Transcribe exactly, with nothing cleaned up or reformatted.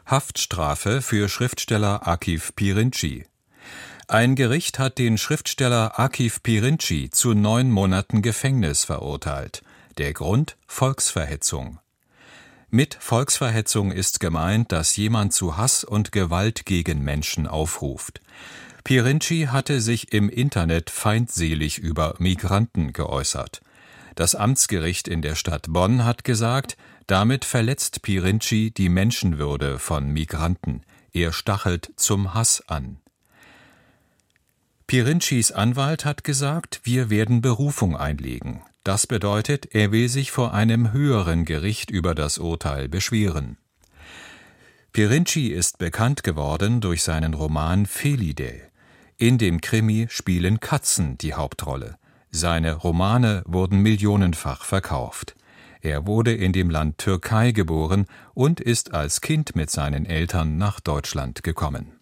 Haftstrafe für Schriftsteller Akif Pirinci. Ein Gericht hat den Schriftsteller Akif Pirinci zu neun Monaten Gefängnis verurteilt. Der Grund: Volksverhetzung. Mit Volksverhetzung ist gemeint, dass jemand zu Hass und Gewalt gegen Menschen aufruft. Pirinci hatte sich im Internet feindselig über Migranten geäußert. Das Amtsgericht in der Stadt Bonn hat gesagt, damit verletzt Pirinci die Menschenwürde von Migranten. Er stachelt zum Hass an. Pirincis Anwalt hat gesagt, wir werden Berufung einlegen. Das bedeutet, er will sich vor einem höheren Gericht über das Urteil beschweren. Pirinci ist bekannt geworden durch seinen Roman Felidae. In dem Krimi spielen Katzen die Hauptrolle. Seine Romane wurden millionenfach verkauft. Er wurde in dem Land Türkei geboren und ist als Kind mit seinen Eltern nach Deutschland gekommen.